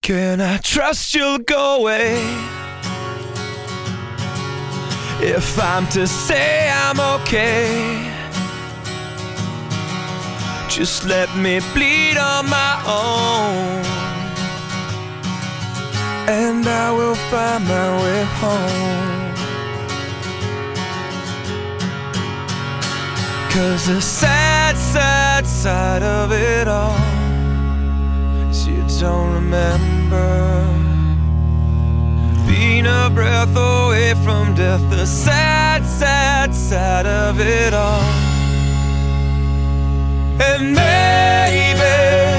Can I trust you'll go away if I'm to say I'm okay? Just let me bleed on my own, and I will find my way home. 'Cause the sad, sad side of it all is you don't remember being a breath away from death. The sad, sad side of it all. And maybe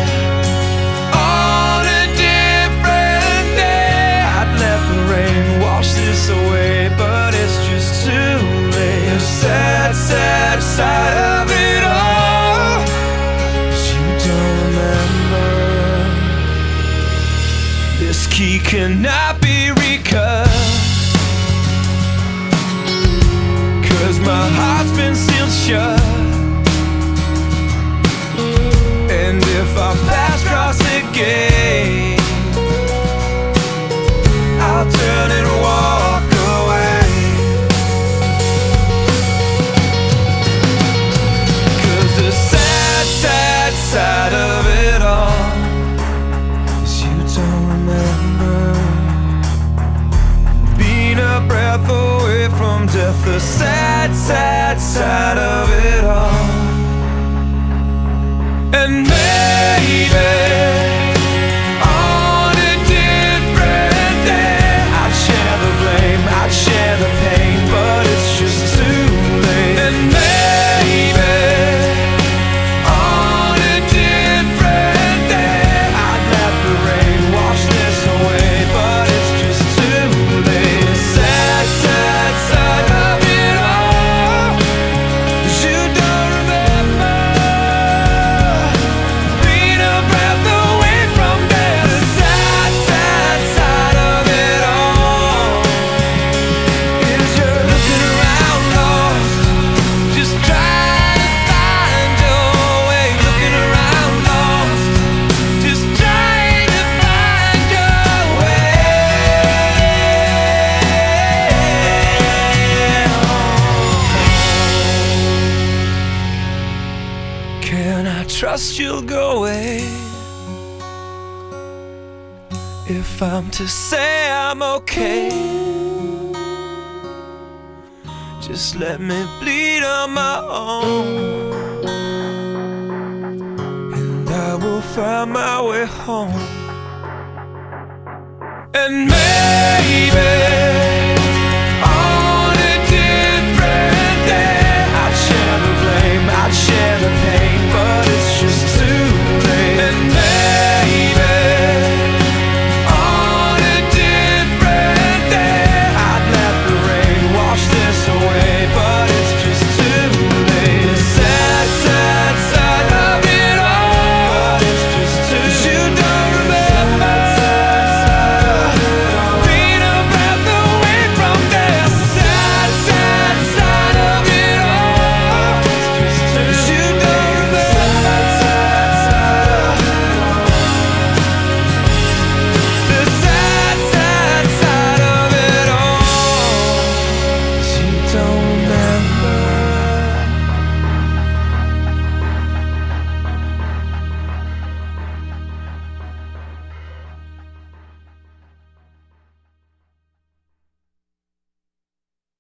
on a different day I'd let the rain wash this away, but it's just too late. The sad, sad side of it all is you don't remember. This key cannot be recut, 'cause my heart's been sealed shut. And if our paths cross again, I'll turn and walk away. 'Cause the sad, sad side of it all is you don't remember being a breath away from death. The sad, sad side of it all. And maybe on a different day I'd share the blame, I'd share the pain, but it's just too late. And maybe on a different day I'd let the rain wash this away, but it's just too late. The sad, sad side of it all is you don't remember being a breath away from death. The sad, sad side of it all is you're looking around lost, just trying to find your way. Looking around lost, just trying to find your way. Can I trust you'll go away if I'm to say I'm okay? Just let me bleed on my own, and I will find my way home. And maybe